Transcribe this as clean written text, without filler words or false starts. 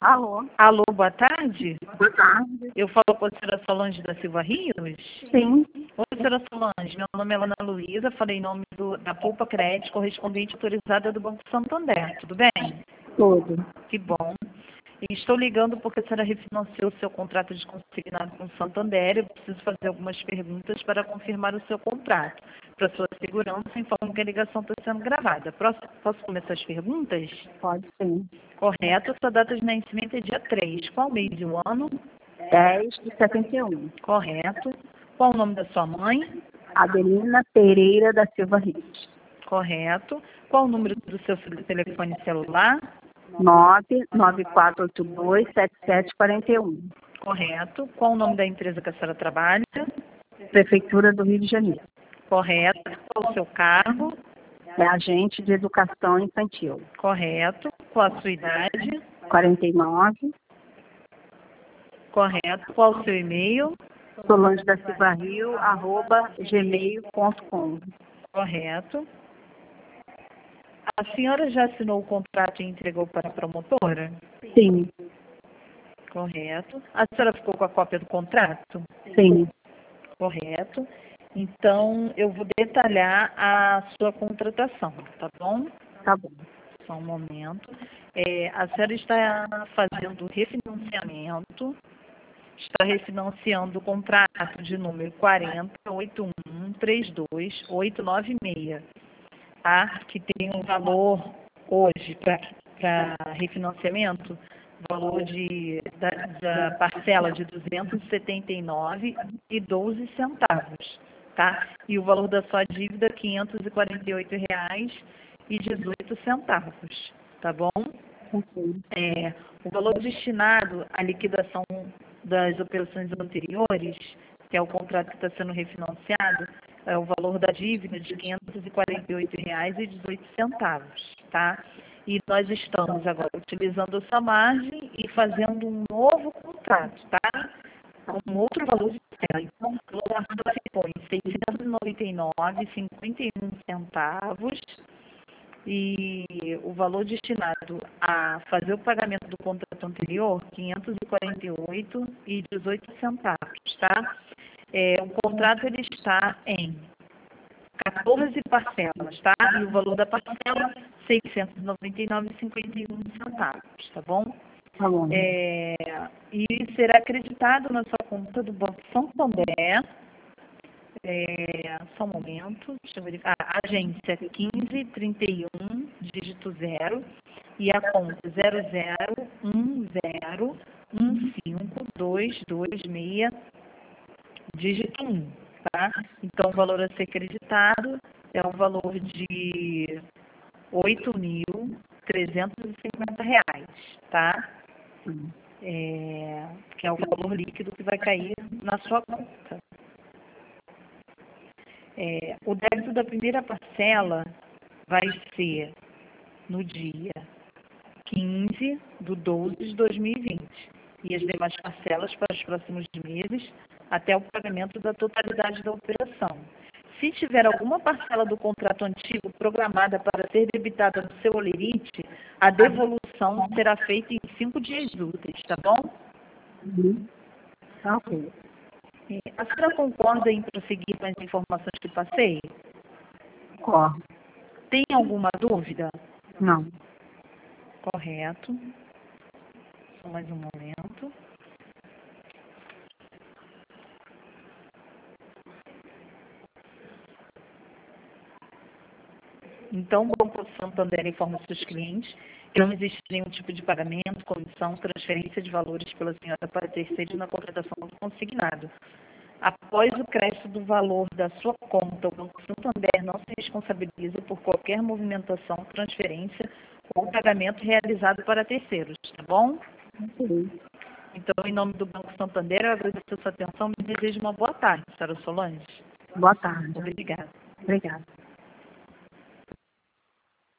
Alô? Alô, boa tarde. Boa tarde. Eu falo com a senhora Solange da Silva Rios? Sim. Oi, senhora Solange. Meu nome é Ana Luísa, falei em nome da Poupa Crédito, correspondente autorizada do Banco Santander. Tudo bem? Tudo. Que bom. E estou ligando porque a senhora refinanciou o seu contrato de consignado com o Santander. Eu preciso fazer algumas perguntas para confirmar o seu contrato. Para sua segurança, informo que a ligação está sendo gravada. Posso começar as perguntas? Pode sim. Correto. Sua data de nascimento é dia 3. Qual mês e o ano? 10/71. Correto. Qual o nome da sua mãe? Adelina Pereira da Silva Rios. Correto. Qual o número do seu telefone celular? 994827741. Correto. Qual o nome da empresa que a senhora trabalha? Prefeitura do Rio de Janeiro. Correto. Qual o seu cargo? É agente de educação infantil. Correto. Qual a sua idade? 49. Correto. Qual o seu e-mail? Solange da Silva Rio, @gmail.com. Correto. A senhora já assinou o contrato e entregou para a promotora? Sim. Correto. A senhora ficou com a cópia do contrato? Sim. Correto. Então, eu vou detalhar a sua contratação, tá bom? Tá bom. Só um momento. A senhora está fazendo refinanciamento, está refinanciando o contrato de número 40.8132896, tá? Que tem um valor hoje para refinanciamento, valor da parcela de R$ 279,12, tá? E o valor da sua dívida, R$ 548,18, tá bom? Ok. O valor destinado à liquidação das operações anteriores, que é o contrato que está sendo refinanciado, é o valor da dívida de R$ 548,18, tá? E nós estamos agora utilizando essa margem e fazendo um novo contrato, tá? Com outro valor de tela. Então, o valor ficou em R$ 699,51 e o valor destinado a fazer o pagamento do contrato anterior, R$ 548,18, tá? O contrato ele está em 14 parcelas, tá? E o valor da parcela, R$ 699,51, tá bom? Tá bom. E será acreditado na sua conta do Banco Santander. Só um momento, deixa eu verificar. Agência 1531, dígito 0, e a conta 001015226, dígito 1, tá? Então, o valor a ser acreditado é o valor de R$ 8.350, tá? Que é o valor líquido que vai cair na sua conta. O débito da primeira parcela vai ser no dia 15/12/2020 e as demais parcelas para os próximos meses até o pagamento da totalidade da operação. Se tiver alguma parcela do contrato antigo programada para ser debitada no seu holerite, a devolução será feita em 5 dias úteis, tá bom? Ok. A senhora concorda em prosseguir com as informações que passei? Corre. Tem alguma dúvida? Não. Correto. Só mais um momento. Então, o Banco Santander informa seus clientes que não existe nenhum tipo de pagamento, comissão, transferência de valores pela senhora para terceiros na contratação do consignado. Após o crédito do valor da sua conta, o Banco Santander não se responsabiliza por qualquer movimentação, transferência ou pagamento realizado para terceiros, tá bom? Sim. Então, em nome do Banco Santander, eu agradeço a sua atenção e desejo uma boa tarde, senhora Solange. Boa tarde. Obrigada. Obrigada.